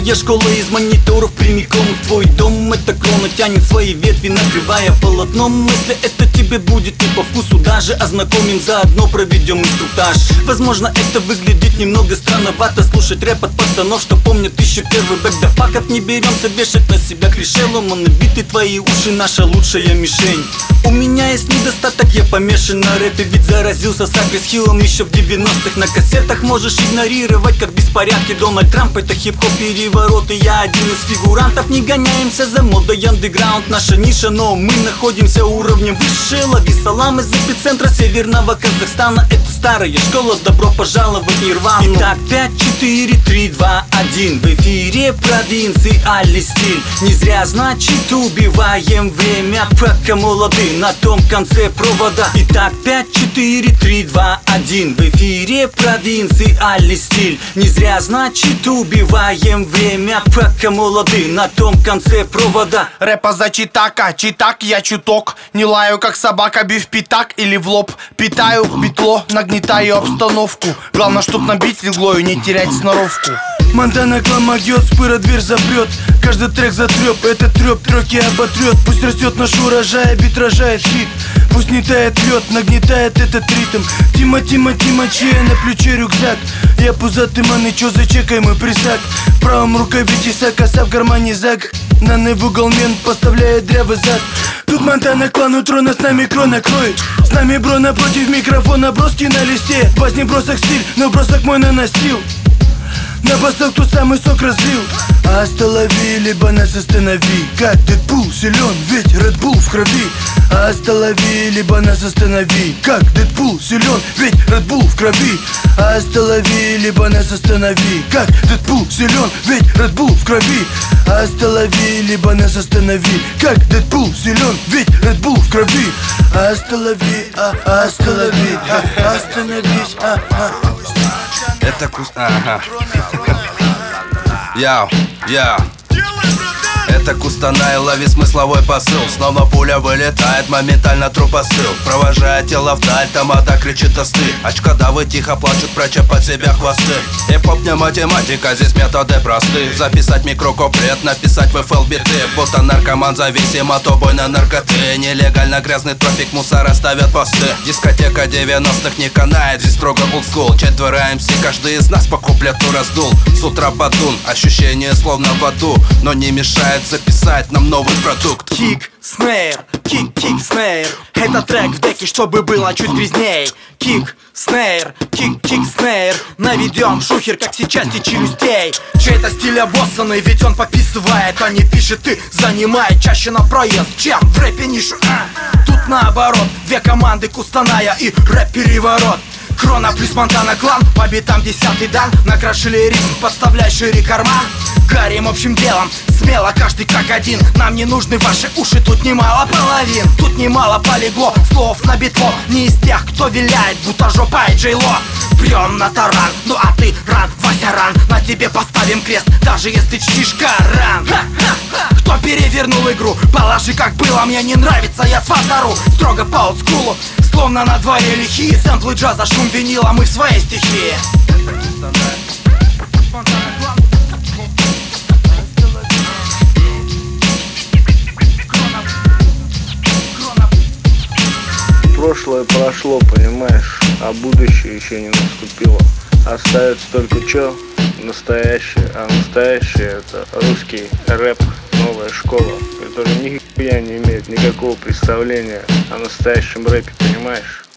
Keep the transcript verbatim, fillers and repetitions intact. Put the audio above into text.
Старая школа из мониторов прямиком в твой дом. Эта крона тянет свои ветви, накрывая полотном. Если это тебе будет не по вкусу, даже ознакомим, заодно проведем инструктаж. Возможно, это выглядит немного странновато, слушать рэп от пацанов, что помнят еще первый бэк. Да факап, не беремся вешать на себя клише. Ломаны биты, твои уши, наша лучшая мишень. У меня есть недостаток, я помешан на рэпе, ведь заразился Сакрис Хиллом еще в девяностых. На кассетах можешь игнорировать, как беспорядки Дональд Трамп, это хип-хоп переворот, и я один из фигурантов. Не гоняемся за модой андеграунд, наша ниша, но мы находимся уровнем выше. Лови салам из эпицентра северного Казахстана. Это старая школа, добро пожаловать в Нирвану. Итак, пять, четыре, три, два, один. В эфире провинциальный стиль. Не зря, значит, убиваем время, пока молоды на том конце провода. Итак, пять, четыре, три, два, один. В эфире провинциальный стиль. Не зря, значит, убиваем время, пока молоды на том конце провода. Рэпа за читака, читак я чуток. Не лаю как собака, бив пятак или в лоб. Питаю битло, нагнетаю обстановку. Главное, чтоб набить легло и не терять сноровку. Монтана клан могёт, спыра дверь запрет. Каждый трек затрёп, этот трёп треки оботрёт. Пусть растет наш урожай, бит рожает хит. Пусть не тает лед, нагнетает этот ритм. Тима, Тима, Тимачея, на плече рюкзак. Я пузатый ман, и чё зачекай мой присак. В правом рукаве тесак, коса в кармане зак. Наны в угол мент поставляет дрявый зад. Тут Монтана клан у трона, с нами крон накроет. С нами бро напротив микрофона, броски на листе. Вас не бросок стиль, но бросок мой наносил. На босок тот самый сок разлил. Останови, либо нас останови. Как Дэдпул силен, ведь Red Bull в крови. Останови, либо нас останови. Как Дэдпул силен, ведь Red Bull в крови. Останови, либо нас останови. Как Дэдпул силен, ведь Red Bull в крови. Останови, либо нас останови. Как Дэдпул силен, ведь Red Bull в крови. Останови, а, останови, а, остановись, а, а. Это кус... Ага. Яу, яу. Это Кустанай, лови смысловой посыл. Снова пуля вылетает, моментально труп остыл. Провожая тело вдаль, тамада кричит остыль. Очкодавы тихо плачут, пряча под себя хвосты. Хип-хоп не математика, здесь методы просты. Записать микрокуплет, написать в эф эл биты. Будто наркоман зависим от убойной наркоты. Нелегально грязный трафик, мусора ставят посты. Дискотека девяностых не канает, здесь строго олдскул. Четверо эм си, каждый из нас по куплету раздул. С утра батун, ощущение словно в аду, но не мешает записать нам новый продукт. Кик, снейр, кик, кик, снейр. Это трек в деке, чтобы было чуть грязней. Кик, снейр, кик, кик, снейр. Наведем шухер, как сейчас и челюстей. Чей-то стиль обоссанный, ведь он пописывает, а не пишет и занимает чаще на проезд, чем в рэпе нишу. Тут наоборот, две команды Кустаная и рэп-переворот. Крона плюс Монтана клан, по битам десятый дан. Накрошили ритм, подставляй шире карман. Гарем общим делом, смело каждый как один. Нам не нужны ваши уши, тут немало половин. Тут немало полегло, слов на битло. Не из тех, кто виляет, будто жопа и Джейло. Прем на таран, ну а ты ран, Вася ран. На тебе поставим крест, даже если чтишь Коран. Ха-ха-ха. Кто перевернул игру, положи как было. Мне не нравится, я с вас ору. Строго по олдскулу, словно на дворе лихие. Сэмплы джаза, шум винила, мы в своей стихии. Прошлое прошло, понимаешь, а будущее еще не наступило. Остается только что? Настоящее. А настоящее — это русский рэп, новая школа, которая нихуя не имеет никакого представления о настоящем рэпе, понимаешь?